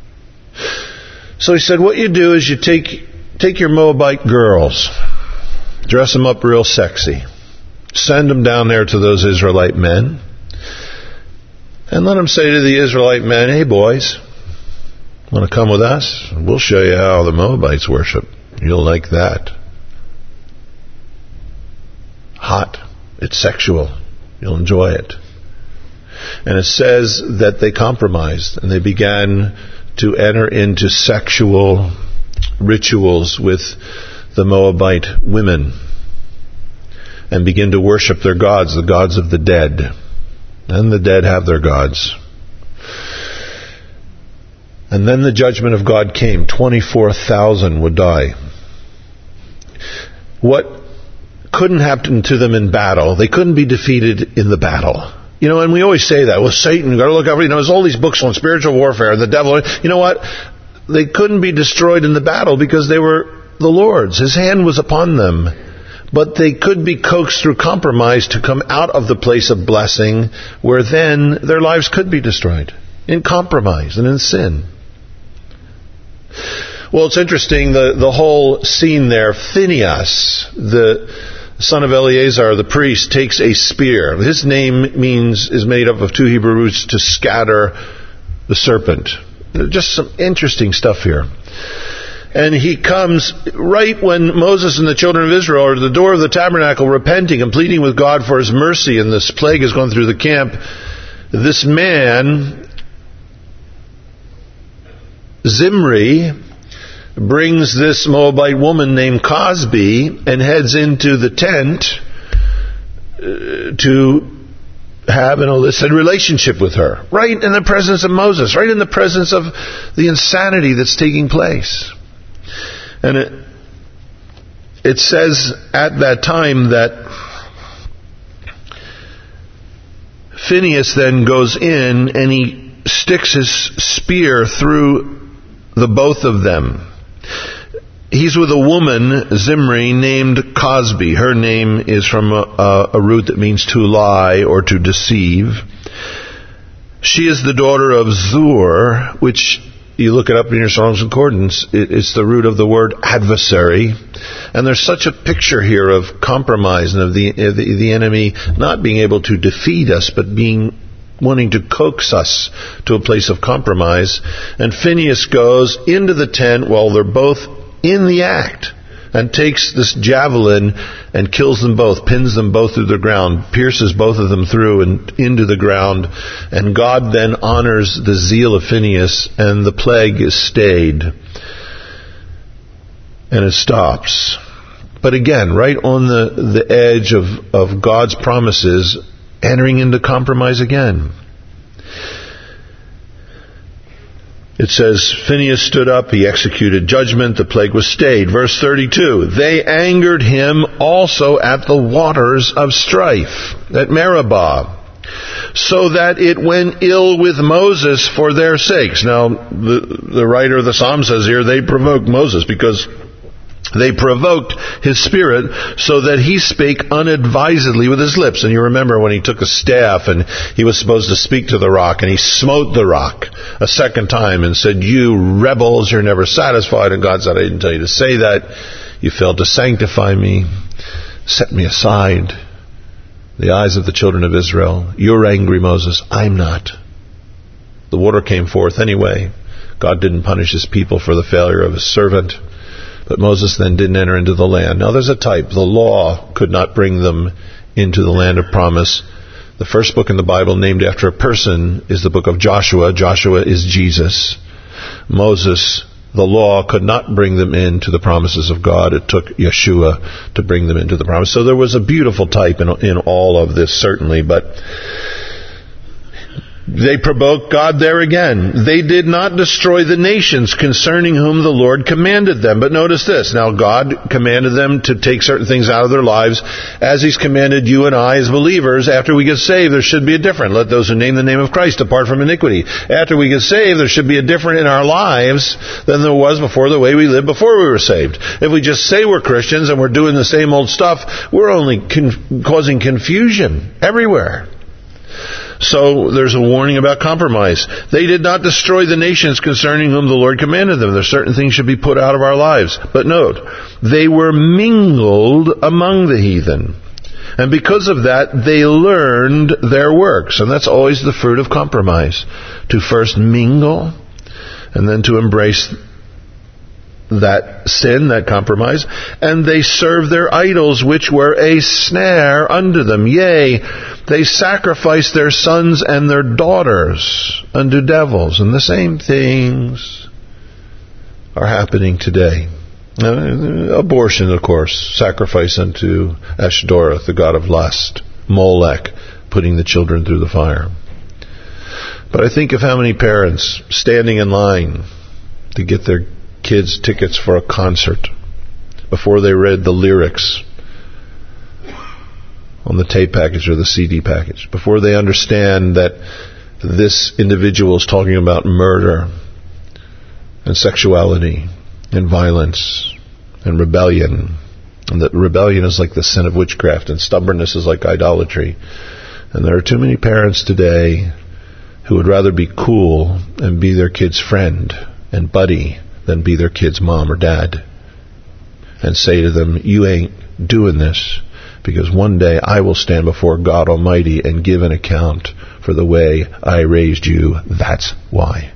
So he said, what you do is you take take your Moabite girls, dress them up real sexy, send them down there to those Israelite men, and let them say to the Israelite men, hey boys, want to come with us? We'll show you how the Moabites worship. You'll like that. Hot. It's sexual. You'll enjoy it. And it says that they compromised and they began to enter into sexual rituals with the Moabite women and begin to worship their gods, the gods of the dead. And the dead have their gods. And then the judgment of God came. twenty-four thousand would die. What couldn't happen to them in battle, they couldn't be defeated in the battle. You know, and we always say that. Well, Satan, you've got to look out. You know, there's all these books on spiritual warfare, the devil. You know what? They couldn't be destroyed in the battle because they were the Lord's. His hand was upon them. But they could be coaxed through compromise to come out of the place of blessing, where then their lives could be destroyed in compromise and in sin. Well, it's interesting, the, the whole scene there. Phinehas, the son of Eleazar, the priest, takes a spear. His name means is made up of two Hebrew roots, to scatter the serpent. Just some interesting stuff here. And he comes right when Moses and the children of Israel are at the door of the tabernacle repenting and pleading with God for His mercy, and this plague is going through the camp. This man, Zimri, brings this Moabite woman named Cosbi and heads into the tent to have an illicit relationship with her. Right in the presence of Moses. Right in the presence of the insanity that's taking place. And it, it says at that time that Phinehas then goes in and he sticks his spear through the both of them. He's with a woman, Zimri, named Cosbi. Her name is from a, a root that means to lie or to deceive. She is the daughter of Zur, which you look it up in your Strong's Concordance, it's the root of the word adversary. And there's such a picture here of compromise and of the, of the, the enemy not being able to defeat us, but being wanting to coax us to a place of compromise. And Phinehas goes into the tent while they're both in the act and takes this javelin and kills them both, pins them both through the ground, pierces both of them through and into the ground. And God then honors the zeal of Phinehas, and the plague is stayed. And it stops. But again, right on the, the edge of, of God's promises, entering into compromise again. It says, Phinehas stood up, he executed judgment, the plague was stayed. Verse thirty-two, they angered him also at the waters of strife, at Meribah, so that it went ill with Moses for their sakes. Now, the, the writer of the Psalm says here, they provoked Moses because they provoked his spirit so that he spake unadvisedly with his lips. And you remember when he took a staff and he was supposed to speak to the rock, and he smote the rock a second time and said, you rebels, you're never satisfied. And God said, I didn't tell you to say that. You failed to sanctify me, set me aside. The eyes of the children of Israel. You're angry, Moses. I'm not. The water came forth anyway. God didn't punish his people for the failure of his servant. But Moses then didn't enter into the land. Now there's a type. The law could not bring them into the land of promise. The first book in the Bible named after a person is the book of Joshua. Joshua is Jesus. Moses, the law could not bring them into the promises of God. It took Yeshua to bring them into the promise. So there was a beautiful type in, in all of this, certainly, but they provoked God there again. They did not destroy the nations concerning whom the Lord commanded them. But notice this. Now God commanded them to take certain things out of their lives as He's commanded you and I as believers. After we get saved, there should be a different. Let those who name the name of Christ depart from iniquity. After we get saved, there should be a different in our lives than there was before, the way we lived before we were saved. If we just say we're Christians and we're doing the same old stuff, we're only con- causing confusion everywhere. So there's a warning about compromise. They did not destroy the nations concerning whom the Lord commanded them. There's certain things should be put out of our lives. But note, they were mingled among the heathen. And because of that, they learned their works. And that's always the fruit of compromise. To first mingle, and then to embrace that sin, that compromise, and they served their idols, which were a snare unto them. Yea, they sacrificed their sons and their daughters unto devils. And the same things are happening today. Uh, abortion, of course, sacrifice unto Ashtoreth, the god of lust. Molech, putting the children through the fire. But I think of how many parents standing in line to get their kids tickets for a concert before they read the lyrics on the tape package or the C D package, before they understand that this individual is talking about murder and sexuality and violence and rebellion, and that rebellion is like the sin of witchcraft and stubbornness is like idolatry. And there are too many parents today who would rather be cool and be their kid's friend and buddy than be their kid's mom or dad, and say to them, you ain't doing this, because one day I will stand before God Almighty and give an account for the way I raised you. That's why.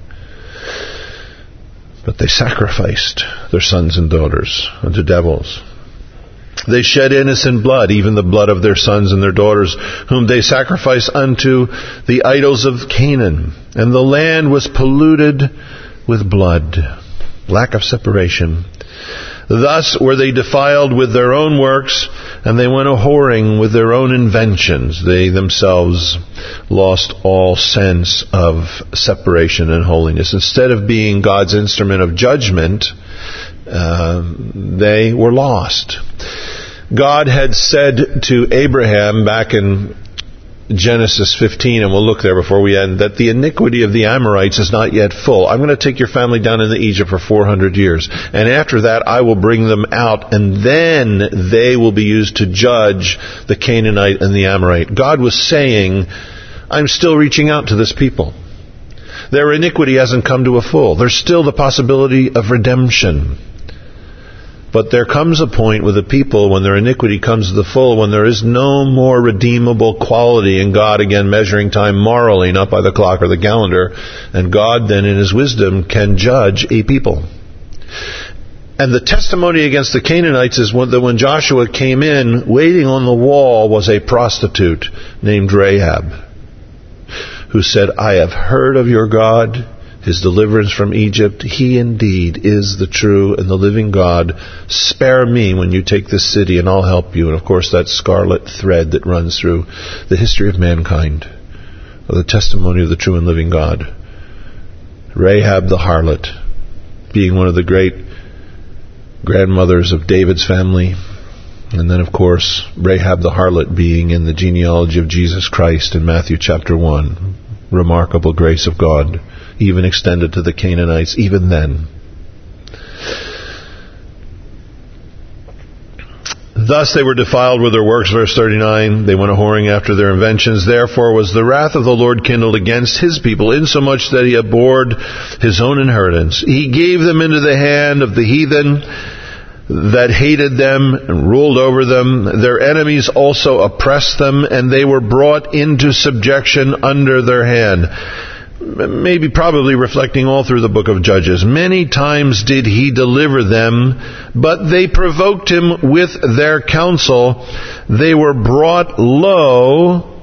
But they sacrificed their sons and daughters unto devils. They shed innocent blood, even the blood of their sons and their daughters, whom they sacrificed unto the idols of Canaan. And the land was polluted with blood. Lack of separation. Thus were they defiled with their own works, and they went a-whoring with their own inventions. They themselves lost all sense of separation and holiness. Instead of being God's instrument of judgment, uh, they were lost. God had said to Abraham back in Genesis fifteen, and we'll look there before we end, that the iniquity of the Amorites is not yet full. I'm going to take your family down into Egypt for four hundred years, and after that I will bring them out, and then they will be used to judge the Canaanite and the Amorite. God was saying, I'm still reaching out to this people. Their iniquity hasn't come to a full. There's still the possibility of redemption. But there comes a point with the people when their iniquity comes to the full, when there is no more redeemable quality in God, again measuring time morally, not by the clock or the calendar, and God then in His wisdom can judge a people. And the testimony against the Canaanites is that when Joshua came in, waiting on the wall was a prostitute named Rahab, who said, I have heard of your God, His deliverance from Egypt. He indeed is the true and the living God. Spare me when you take this city and I'll help you. And of course that scarlet thread that runs through the history of mankind, of the testimony of the true and living God. Rahab the harlot, being one of the great grandmothers of David's family. And then, of course, Rahab the harlot being in the genealogy of Jesus Christ in Matthew chapter one. Remarkable grace of God, even extended to the Canaanites, even then. Thus they were defiled with their works, verse thirty-nine. They went a-whoring after their inventions. Therefore was the wrath of the Lord kindled against his people, insomuch that he abhorred his own inheritance. He gave them into the hand of the heathen that hated them and ruled over them. Their enemies also oppressed them, and they were brought into subjection under their hand. Maybe probably reflecting all through the book of Judges. Many times did he deliver them, but they provoked him with their counsel. They were brought low.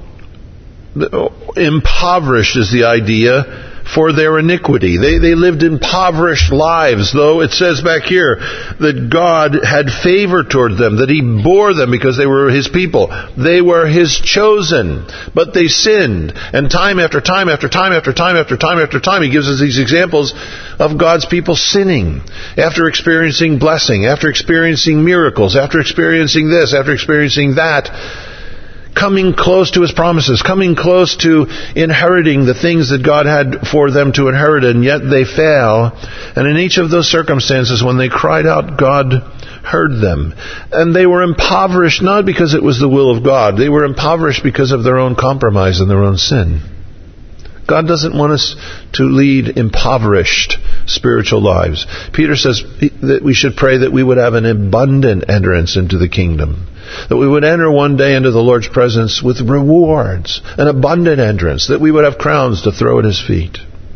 Impoverished is the idea, for their iniquity. They, they lived impoverished lives, though it says back here that God had favor toward them, that he bore them because they were his people. They were his chosen, but they sinned. And time after time after time after time after time after time, he gives us these examples of God's people sinning. After experiencing blessing, after experiencing miracles, after experiencing this, after experiencing that, coming close to his promises, coming close to inheriting the things that God had for them to inherit, and yet they fail. And in each of those circumstances, when they cried out, God heard them. And they were impoverished not because it was the will of God. They were impoverished because of their own compromise and their own sin. God doesn't want us to lead impoverished spiritual lives. Peter says that we should pray that we would have an abundant entrance into the kingdom. That we would enter one day into the Lord's presence with rewards, an abundant entrance, that we would have crowns to throw at his feet.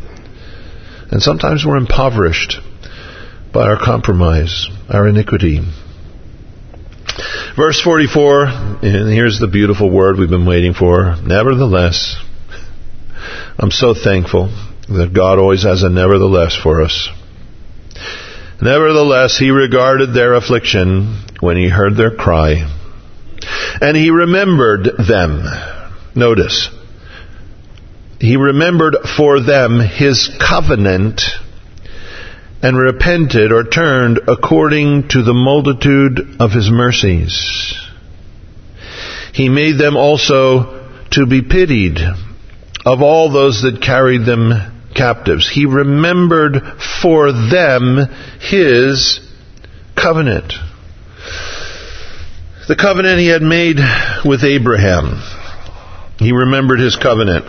And sometimes we're impoverished by our compromise, our iniquity. Verse forty-four, and here's the beautiful word we've been waiting for. Nevertheless, I'm so thankful that God always has a nevertheless for us. Nevertheless, he regarded their affliction when he heard their cry, and he remembered them. Notice, he remembered for them his covenant and repented or turned according to the multitude of his mercies. He made them also to be pitied of all those that carried them captives. He remembered for them his covenant. The covenant he had made with Abraham. He remembered his covenant.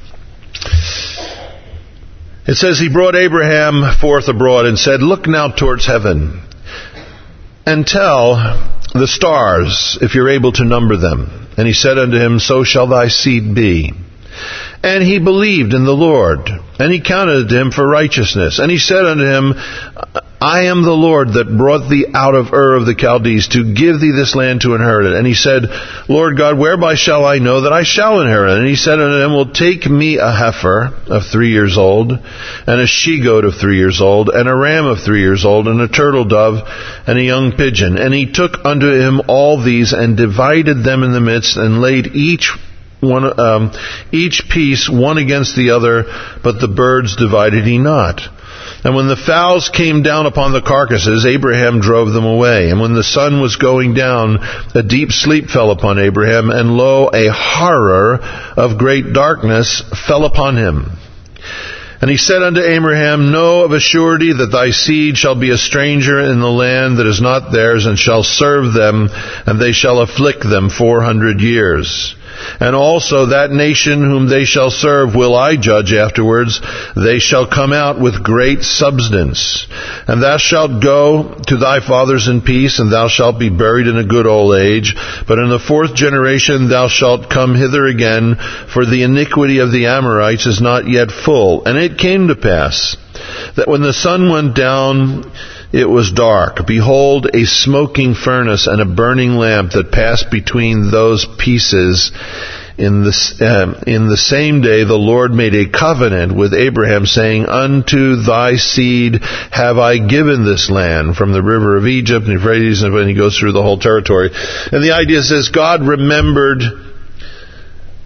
It says he brought Abraham forth abroad and said, look now towards heaven and tell the stars if you're able to number them. And he said unto him, so shall thy seed be. And he believed in the Lord, and he counted it to him for righteousness. And he said unto him, I am the Lord that brought thee out of Ur of the Chaldees to give thee this land to inherit it. And he said, Lord God, whereby shall I know that I shall inherit it? And he said unto him, well, take me a heifer of three years old, and a she-goat of three years old, and a ram of three years old, and a turtle dove, and a young pigeon. And he took unto him all these, and divided them in the midst, and laid each One, um, each piece one against the other, but the birds divided he not. And when the fowls came down upon the carcasses, Abraham drove them away. And when the sun was going down, a deep sleep fell upon Abraham, and lo, a horror of great darkness fell upon him. And he said unto Abraham, know of a surety that thy seed shall be a stranger in the land that is not theirs, and shall serve them, and they shall afflict them four hundred years. And also that nation whom they shall serve will I judge afterwards. They shall come out with great substance. And thou shalt go to thy fathers in peace, and thou shalt be buried in a good old age. But in the fourth generation thou shalt come hither again, for the iniquity of the Amorites is not yet full. And it came to pass that when the sun went down, it was dark. Behold, a smoking furnace and a burning lamp that passed between those pieces. In the, uh, in the same day the Lord made a covenant with Abraham, saying, unto thy seed have I given this land, from the river of Egypt and Euphrates, and when he goes through the whole territory. And the idea says God remembered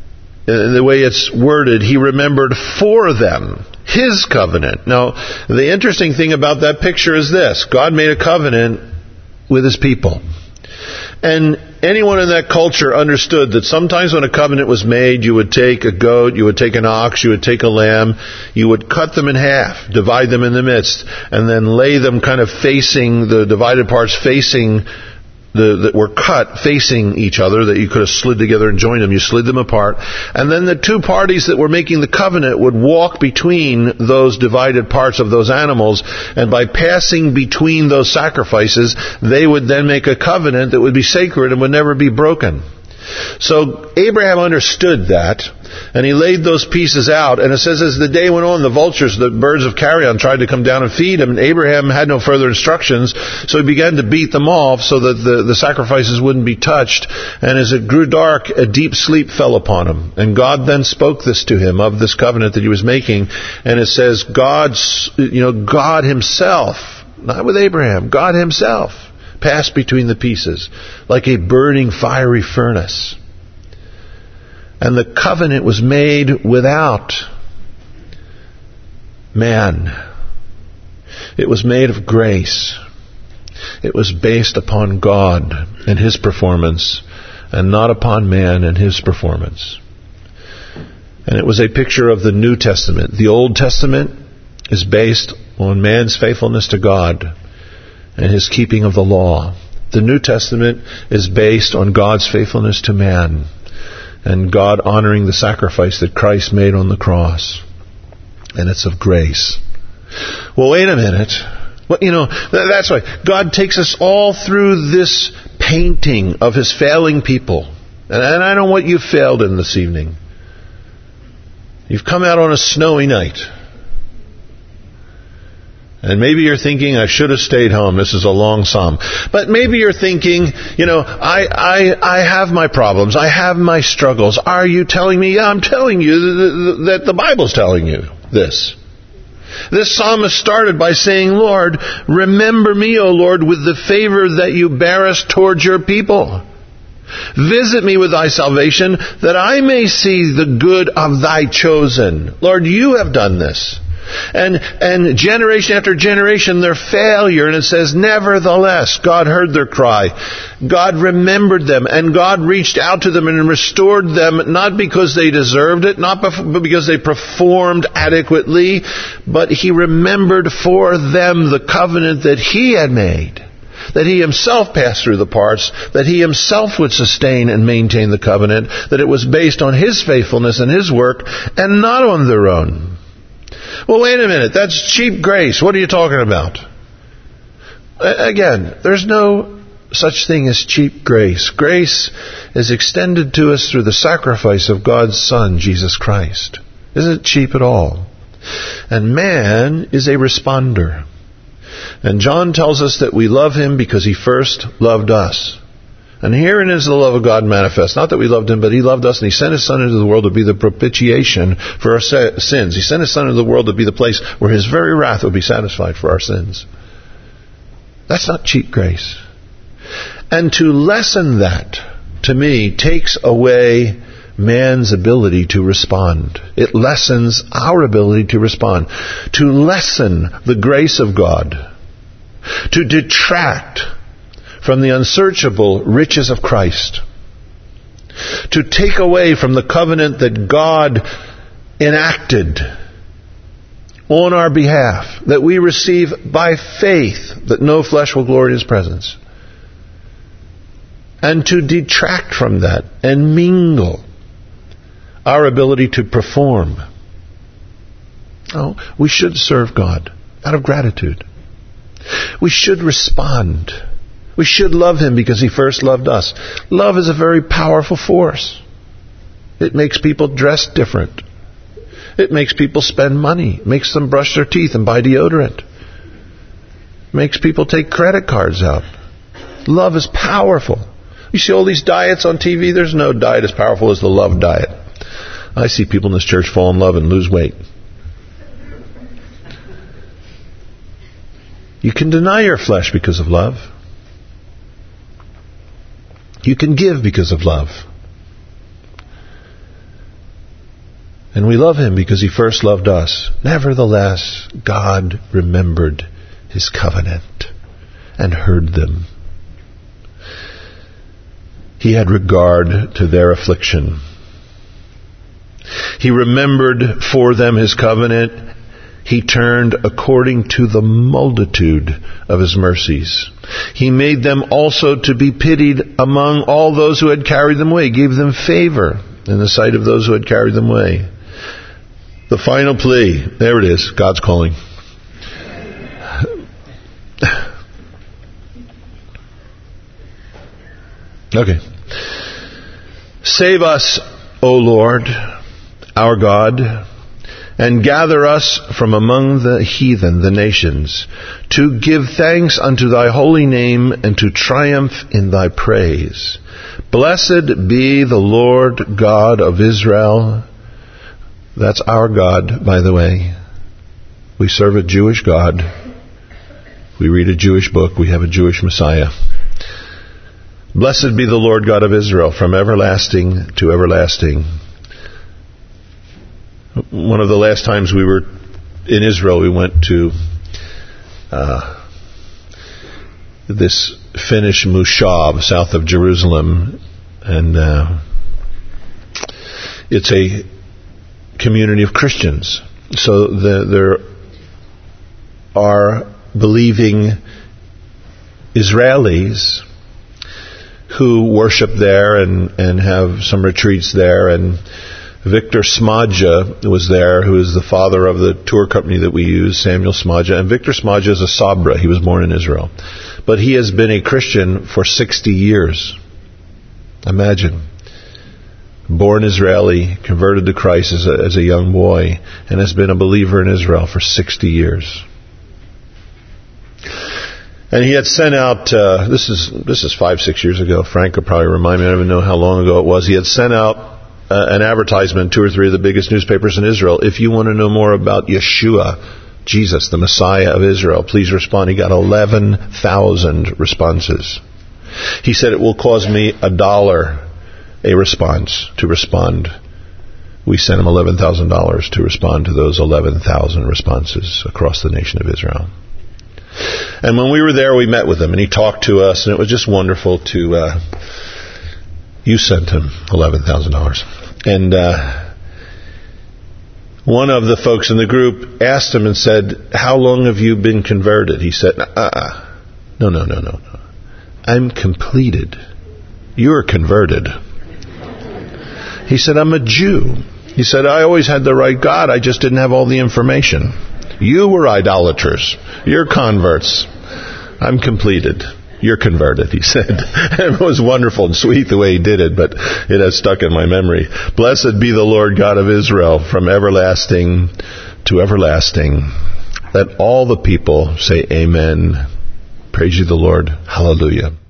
the way it's worded, he remembered for them his covenant. Now, the interesting thing about that picture is this. God made a covenant with his people. And anyone in that culture understood that sometimes when a covenant was made, you would take a goat, you would take an ox, you would take a lamb, you would cut them in half, divide them in the midst, and then lay them kind of facing, the divided parts facing The, that were cut facing each other, that you could have slid together and joined them. You slid them apart. And then the two parties that were making the covenant would walk between those divided parts of those animals, and by passing between those sacrifices, they would then make a covenant that would be sacred and would never be broken. So Abraham understood that, and he laid those pieces out. And it says as the day went on, the vultures, the birds of carrion, tried to come down and feed him. And Abraham had no further instructions, so he began to beat them off so that the, the sacrifices wouldn't be touched. And as it grew dark, a deep sleep fell upon him. And God then spoke this to him of this covenant that he was making. And it says God's, you know, God himself, not with Abraham, God himself passed between the pieces like a burning fiery furnace. And the covenant was made without man. It was made of grace. It was based upon God and his performance, and not upon man and his performance. And it was a picture of the New Testament. The Old Testament is based on man's faithfulness to God and his keeping of the law. The New Testament is based on God's faithfulness to man and God honoring the sacrifice that Christ made on the cross. And it's of grace. Well, wait a minute. Well, you know, that's why God takes us all through this painting of his failing people. And I know what you failed in this evening. You've come out on a snowy night. And maybe you're thinking, I should have stayed home. This is a long psalm. But maybe you're thinking, you know, I, I, I have my problems. I have my struggles. Are you telling me? Yeah, I'm telling you that the Bible's telling you this. This psalmist started by saying, Lord, remember me, O Lord, with the favor that you bear us towards your people. Visit me with thy salvation, that I may see the good of thy chosen. Lord, you have done this. And and generation after generation, their failure. And it says, nevertheless, God heard their cry. God remembered them. And God reached out to them and restored them, not because they deserved it, not because they performed adequately, but he remembered for them the covenant that he had made. That he himself passed through the parts, that he himself would sustain and maintain the covenant, that it was based on his faithfulness and his work, and not on their own. Well, wait a minute. That's cheap grace. What are you talking about? Again, there's no such thing as cheap grace. Grace is extended to us through the sacrifice of God's Son, Jesus Christ. Isn't cheap at all. And man is a responder. And John tells us that we love him because he first loved us. And herein is the love of God manifest. Not that we loved him, but he loved us, and he sent his Son into the world to be the propitiation for our sins. He sent his Son into the world to be the place where his very wrath would be satisfied for our sins. That's not cheap grace. And to lessen that, to me, takes away man's ability to respond. It lessens our ability to respond. To lessen the grace of God. To detract from the unsearchable riches of Christ. To take away from the covenant that God enacted on our behalf, that we receive by faith, that no flesh will glory in his presence. And to detract from that and mingle our ability to perform. Oh, we should serve God out of gratitude. We should respond. We should love him because he first loved us. Love is a very powerful force. It makes people dress different. It makes people spend money. It makes them brush their teeth and buy deodorant. It makes people take credit cards out. Love is powerful. You see all these diets on T V? There's no diet as powerful as the love diet. I see people in this church fall in love and lose weight. You can deny your flesh because of love. You can give because of love. And we love him because he first loved us. Nevertheless, God remembered his covenant and heard them. He had regard to their affliction. He remembered for them his covenant. He turned according to the multitude of his mercies. He made them also to be pitied among all those who had carried them away. He gave them favor in the sight of those who had carried them away. The final plea. There it is. God's calling. Okay. Save us, O Lord, our God, and gather us from among the heathen, the nations, to give thanks unto thy holy name and to triumph in thy praise. Blessed be the Lord God of Israel. That's our God, by the way. We serve a Jewish God. We read a Jewish book. We have a Jewish Messiah. Blessed be the Lord God of Israel from everlasting to everlasting. One of the last times we were in Israel, we went to uh, this Finnish Mushav south of Jerusalem, and uh, it's a community of Christians. So the, there are believing Israelis who worship there and, and have some retreats there, and Victor Smadja was there, who is the father of the tour company that we use, Samuel Smadja. And Victor Smadja is a Sabra. He was born in Israel. But he has been a Christian for sixty years. Imagine. Born Israeli, converted to Christ as a, as a young boy, and has been a believer in Israel for sixty years. And he had sent out, uh, this is this is five, six years ago. Frank could probably remind me, I don't even know how long ago it was. He had sent out Uh, an advertisement in two or three of the biggest newspapers in Israel. If you want to know more about Yeshua, Jesus, the Messiah of Israel, please respond. He got eleven thousand responses. He said, it will cost me a dollar a response to respond. We sent him eleven thousand dollars to respond to those eleven thousand responses across the nation of Israel. And when we were there, we met with him, and he talked to us, and it was just wonderful to... Uh, You sent him eleven thousand dollars. And uh, one of the folks in the group asked him and said, how long have you been converted? He said, uh-uh. No, no, no, no, no. I'm completed. You're converted. He said, I'm a Jew. He said, I always had the right God. I just didn't have all the information. You were idolaters. You're converts. I'm completed. You're converted, he said. It was wonderful and sweet the way he did it, but it has stuck in my memory. Blessed be the Lord God of Israel from everlasting to everlasting. Let all the people say amen. Praise you, the Lord. Hallelujah.